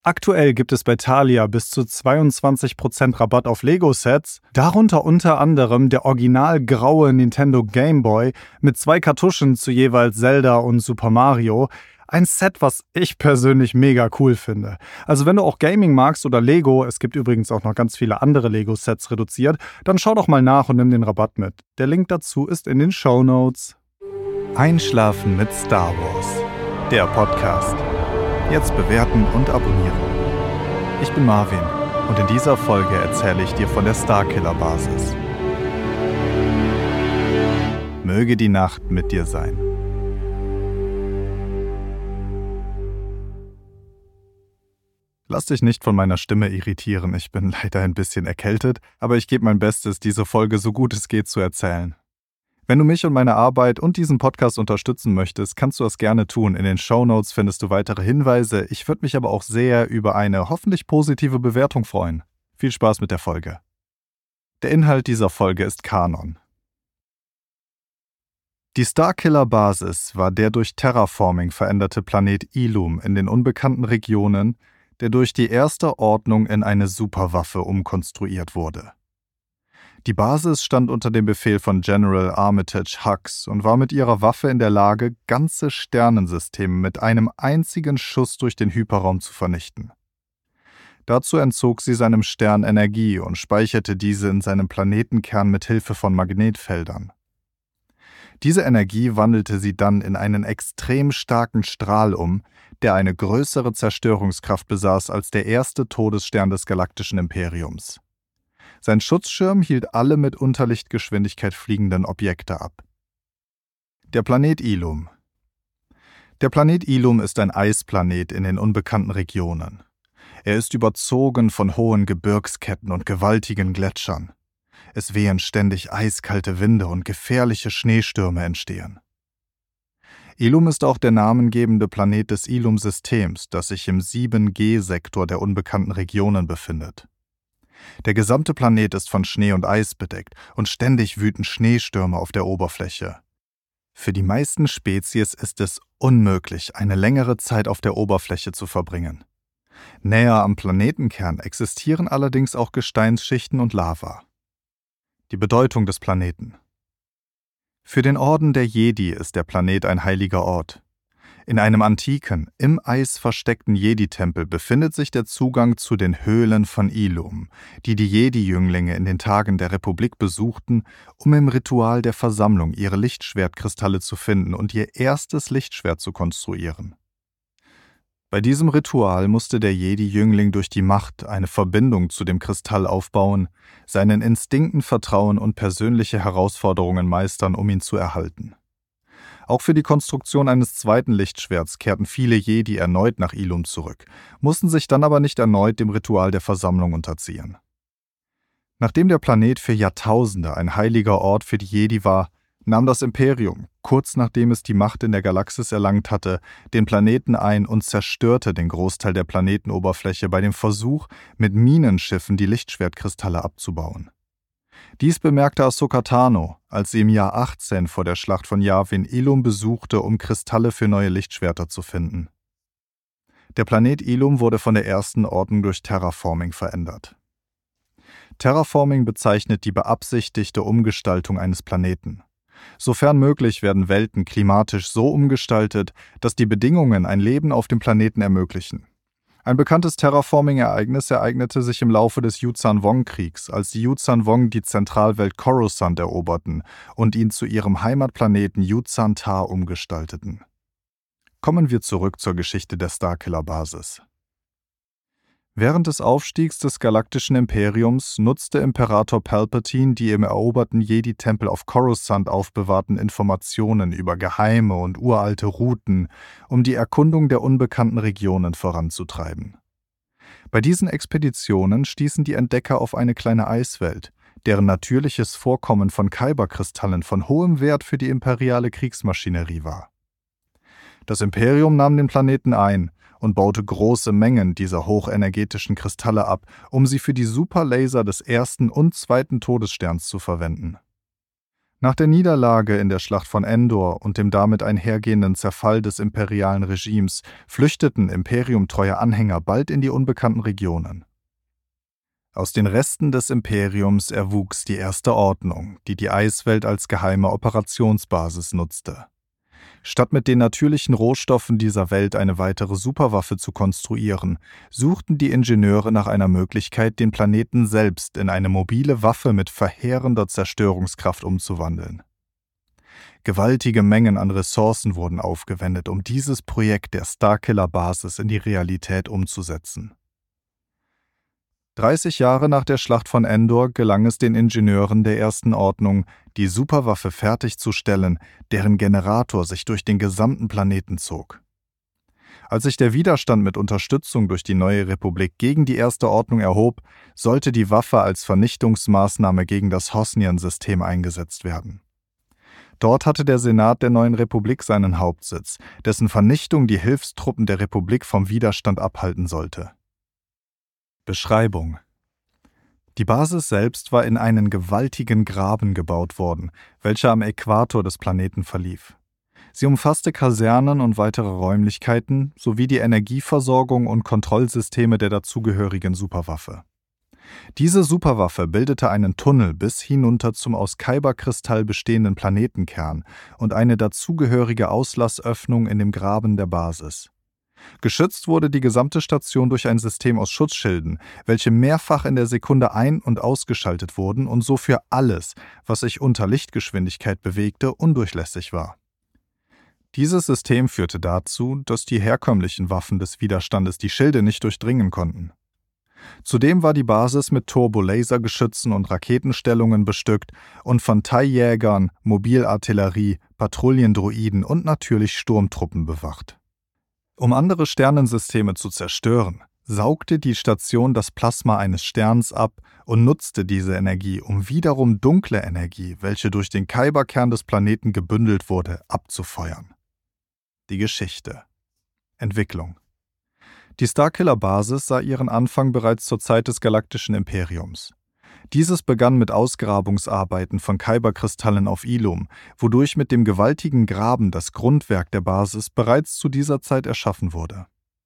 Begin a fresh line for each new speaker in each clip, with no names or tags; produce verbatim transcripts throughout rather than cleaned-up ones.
Aktuell gibt es bei Thalia bis zu zweiundzwanzig Prozent Rabatt auf Lego-Sets, darunter unter anderem der original graue Nintendo Game Boy mit zwei Kartuschen zu jeweils Zelda und Super Mario. Ein Set, was ich persönlich mega cool finde. Also wenn du auch Gaming magst oder Lego, es gibt übrigens auch noch ganz viele andere Lego-Sets reduziert, dann schau doch mal nach und nimm den Rabatt mit. Der Link dazu ist in den Shownotes. Einschlafen mit Star Wars, der Podcast. Jetzt bewerten und abonnieren. Ich bin Marvin und in dieser Folge erzähle ich dir von der Starkiller-Basis. Möge die Nacht mit dir sein. Lass dich nicht von meiner Stimme irritieren, ich bin leider ein bisschen erkältet, aber ich gebe mein Bestes, diese Folge so gut es geht zu erzählen. Wenn du mich und meine Arbeit und diesen Podcast unterstützen möchtest, kannst du das gerne tun. In den Shownotes findest du weitere Hinweise. Ich würde mich aber auch sehr über eine hoffentlich positive Bewertung freuen. Viel Spaß mit der Folge. Der Inhalt dieser Folge ist Kanon. Die Starkiller-Basis war der durch Terraforming veränderte Planet Ilum in den unbekannten Regionen, der durch die Erste Ordnung in eine Superwaffe umkonstruiert wurde. Die Basis stand unter dem Befehl von General Armitage Hux und war mit ihrer Waffe in der Lage, ganze Sternensysteme mit einem einzigen Schuss durch den Hyperraum zu vernichten. Dazu entzog sie seinem Stern Energie und speicherte diese in seinem Planetenkern mit Hilfe von Magnetfeldern. Diese Energie wandelte sie dann in einen extrem starken Strahl um, der eine größere Zerstörungskraft besaß als der erste Todesstern des galaktischen Imperiums. Sein Schutzschirm hielt alle mit Unterlichtgeschwindigkeit fliegenden Objekte ab. Der Planet Ilum. Der Planet Ilum ist ein Eisplanet in den unbekannten Regionen. Er ist überzogen von hohen Gebirgsketten und gewaltigen Gletschern. Es wehen ständig eiskalte Winde und gefährliche Schneestürme entstehen. Ilum ist auch der namengebende Planet des Ilum-Systems, das sich im sieben G Sektor der unbekannten Regionen befindet. Der gesamte Planet ist von Schnee und Eis bedeckt und ständig wüten Schneestürme auf der Oberfläche. Für die meisten Spezies ist es unmöglich, eine längere Zeit auf der Oberfläche zu verbringen. Näher am Planetenkern existieren allerdings auch Gesteinsschichten und Lava. Die Bedeutung des Planeten. Für den Orden der Jedi ist der Planet ein heiliger Ort. In einem antiken, im Eis versteckten Jedi-Tempel befindet sich der Zugang zu den Höhlen von Ilum, die die Jedi-Jünglinge in den Tagen der Republik besuchten, um im Ritual der Versammlung ihre Lichtschwertkristalle zu finden und ihr erstes Lichtschwert zu konstruieren. Bei diesem Ritual musste der Jedi-Jüngling durch die Macht eine Verbindung zu dem Kristall aufbauen, seinen Instinkten vertrauen und persönliche Herausforderungen meistern, um ihn zu erhalten. Auch für die Konstruktion eines zweiten Lichtschwerts kehrten viele Jedi erneut nach Ilum zurück, mussten sich dann aber nicht erneut dem Ritual der Versammlung unterziehen. Nachdem der Planet für Jahrtausende ein heiliger Ort für die Jedi war, nahm das Imperium, kurz nachdem es die Macht in der Galaxis erlangt hatte, den Planeten ein und zerstörte den Großteil der Planetenoberfläche bei dem Versuch, mit Minenschiffen die Lichtschwertkristalle abzubauen. Dies bemerkte Ahsoka Tano, als sie im Jahr achtzehn vor der Schlacht von Yavin Ilum besuchte, um Kristalle für neue Lichtschwerter zu finden. Der Planet Ilum wurde von der Ersten Ordnung durch Terraforming verändert. Terraforming bezeichnet die beabsichtigte Umgestaltung eines Planeten. Sofern möglich werden Welten klimatisch so umgestaltet, dass die Bedingungen ein Leben auf dem Planeten ermöglichen. Ein bekanntes Terraforming-Ereignis ereignete sich im Laufe des Yuuzhan-Vong-Kriegs, als die Yuuzhan-Vong die Zentralwelt Coruscant eroberten und ihn zu ihrem Heimatplaneten Yuuzhan-Tar umgestalteten. Kommen wir zurück zur Geschichte der Starkiller-Basis. Während des Aufstiegs des galaktischen Imperiums nutzte Imperator Palpatine die im eroberten Jedi-Tempel auf Coruscant aufbewahrten Informationen über geheime und uralte Routen, um die Erkundung der unbekannten Regionen voranzutreiben. Bei diesen Expeditionen stießen die Entdecker auf eine kleine Eiswelt, deren natürliches Vorkommen von Kyberkristallen von hohem Wert für die imperiale Kriegsmaschinerie war. Das Imperium nahm den Planeten ein und baute große Mengen dieser hochenergetischen Kristalle ab, um sie für die Superlaser des ersten und zweiten Todessterns zu verwenden. Nach der Niederlage in der Schlacht von Endor und dem damit einhergehenden Zerfall des imperialen Regimes flüchteten imperiumtreue Anhänger bald in die unbekannten Regionen. Aus den Resten des Imperiums erwuchs die Erste Ordnung, die die Eiswelt als geheime Operationsbasis nutzte. Statt mit den natürlichen Rohstoffen dieser Welt eine weitere Superwaffe zu konstruieren, suchten die Ingenieure nach einer Möglichkeit, den Planeten selbst in eine mobile Waffe mit verheerender Zerstörungskraft umzuwandeln. Gewaltige Mengen an Ressourcen wurden aufgewendet, um dieses Projekt der Starkiller-Basis in die Realität umzusetzen. dreißig Jahre nach der Schlacht von Endor gelang es den Ingenieuren der Ersten Ordnung, die Superwaffe fertigzustellen, deren Generator sich durch den gesamten Planeten zog. Als sich der Widerstand mit Unterstützung durch die neue Republik gegen die Erste Ordnung erhob, sollte die Waffe als Vernichtungsmaßnahme gegen das Hosnian-System eingesetzt werden. Dort hatte der Senat der neuen Republik seinen Hauptsitz, dessen Vernichtung die Hilfstruppen der Republik vom Widerstand abhalten sollte. Beschreibung: Die Basis selbst war in einen gewaltigen Graben gebaut worden, welcher am Äquator des Planeten verlief. Sie umfasste Kasernen und weitere Räumlichkeiten sowie die Energieversorgung und Kontrollsysteme der dazugehörigen Superwaffe. Diese Superwaffe bildete einen Tunnel bis hinunter zum aus Kyberkristall bestehenden Planetenkern und eine dazugehörige Auslassöffnung in dem Graben der Basis. Geschützt wurde die gesamte Station durch ein System aus Schutzschilden, welche mehrfach in der Sekunde ein- und ausgeschaltet wurden und so für alles, was sich unter Lichtgeschwindigkeit bewegte, undurchlässig war. Dieses System führte dazu, dass die herkömmlichen Waffen des Widerstandes die Schilde nicht durchdringen konnten. Zudem war die Basis mit Turbolasergeschützen und Raketenstellungen bestückt und von T I E-Jägern, Mobilartillerie, Patrouillandroiden und natürlich Sturmtruppen bewacht. Um andere Sternensysteme zu zerstören, saugte die Station das Plasma eines Sterns ab und nutzte diese Energie, um wiederum dunkle Energie, welche durch den Kyberkern des Planeten gebündelt wurde, abzufeuern. Die Geschichte. Entwicklung. Die Starkiller-Basis sah ihren Anfang bereits zur Zeit des Galaktischen Imperiums. Dieses begann mit Ausgrabungsarbeiten von Kyberkristallen auf Ilum, wodurch mit dem gewaltigen Graben das Grundwerk der Basis bereits zu dieser Zeit erschaffen wurde.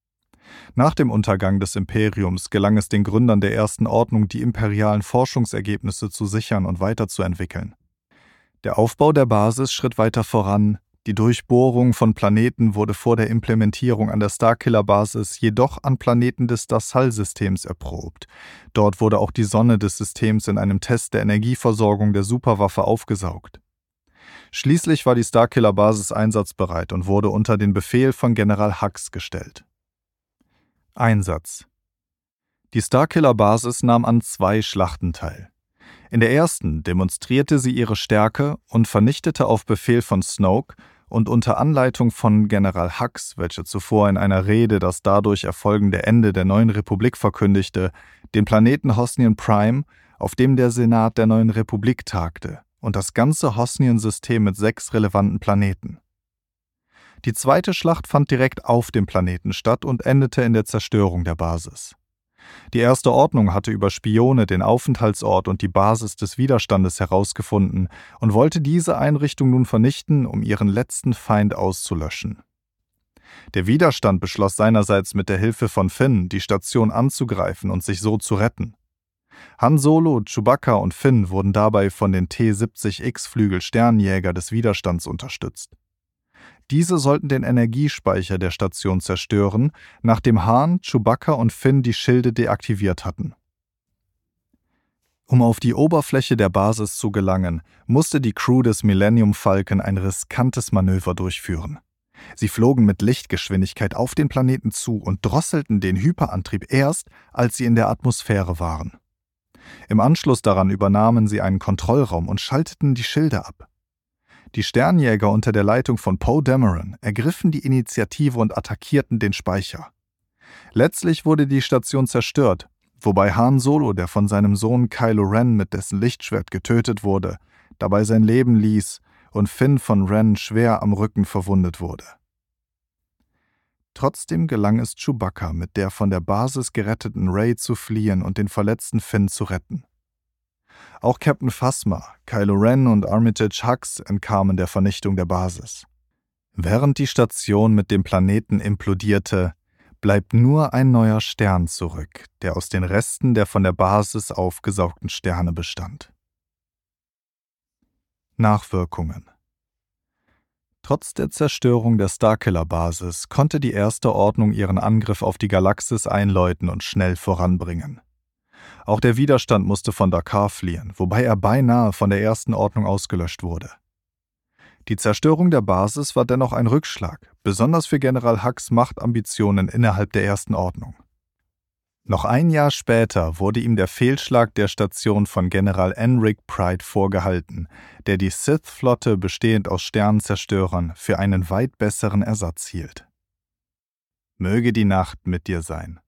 Nach dem Untergang des Imperiums gelang es den Gründern der Ersten Ordnung, die imperialen Forschungsergebnisse zu sichern und weiterzuentwickeln. Der Aufbau der Basis schritt weiter voran. Die Durchbohrung von Planeten wurde vor der Implementierung an der Starkiller-Basis jedoch an Planeten des Dassal-Systems erprobt. Dort wurde auch die Sonne des Systems in einem Test der Energieversorgung der Superwaffe aufgesaugt. Schließlich war die Starkiller-Basis einsatzbereit und wurde unter den Befehl von General Hux gestellt. Einsatz. Die Starkiller-Basis nahm an zwei Schlachten teil. In der ersten demonstrierte sie ihre Stärke und vernichtete auf Befehl von Snoke und unter Anleitung von General Hux, welcher zuvor in einer Rede das dadurch erfolgende Ende der neuen Republik verkündigte, den Planeten Hosnian Prime, auf dem der Senat der neuen Republik tagte, und das ganze Hosnian-System mit sechs relevanten Planeten. Die zweite Schlacht fand direkt auf dem Planeten statt und endete in der Zerstörung der Basis. Die Erste Ordnung hatte über Spione den Aufenthaltsort und die Basis des Widerstandes herausgefunden und wollte diese Einrichtung nun vernichten, um ihren letzten Feind auszulöschen. Der Widerstand beschloss seinerseits mit der Hilfe von Finn, die Station anzugreifen und sich so zu retten. Han Solo, Chewbacca und Finn wurden dabei von den T siebzig X-Flügel-Sternjäger des Widerstands unterstützt. Diese sollten den Energiespeicher der Station zerstören, nachdem Han, Chewbacca und Finn die Schilde deaktiviert hatten. Um auf die Oberfläche der Basis zu gelangen, musste die Crew des Millennium Falcon ein riskantes Manöver durchführen. Sie flogen mit Lichtgeschwindigkeit auf den Planeten zu und drosselten den Hyperantrieb erst, als sie in der Atmosphäre waren. Im Anschluss daran übernahmen sie einen Kontrollraum und schalteten die Schilde ab. Die Sternjäger unter der Leitung von Poe Dameron ergriffen die Initiative und attackierten den Speicher. Letztlich wurde die Station zerstört, wobei Han Solo, der von seinem Sohn Kylo Ren mit dessen Lichtschwert getötet wurde, dabei sein Leben ließ und Finn von Ren schwer am Rücken verwundet wurde. Trotzdem gelang es Chewbacca, mit der von der Basis geretteten Rey zu fliehen und den verletzten Finn zu retten. Auch Captain Phasma, Kylo Ren und Armitage Hux entkamen der Vernichtung der Basis. Während die Station mit dem Planeten implodierte, bleibt nur ein neuer Stern zurück, der aus den Resten der von der Basis aufgesaugten Sterne bestand. Nachwirkungen. Trotz der Zerstörung der Starkiller-Basis konnte die Erste Ordnung ihren Angriff auf die Galaxis einläuten und schnell voranbringen. Auch der Widerstand musste von D'Qar fliehen, wobei er beinahe von der Ersten Ordnung ausgelöscht wurde. Die Zerstörung der Basis war dennoch ein Rückschlag, besonders für General Hux Machtambitionen innerhalb der Ersten Ordnung. Noch ein Jahr später wurde ihm der Fehlschlag der Station von General Enric Pride vorgehalten, der die Sith-Flotte bestehend aus Sternenzerstörern für einen weit besseren Ersatz hielt. Möge die Nacht mit dir sein.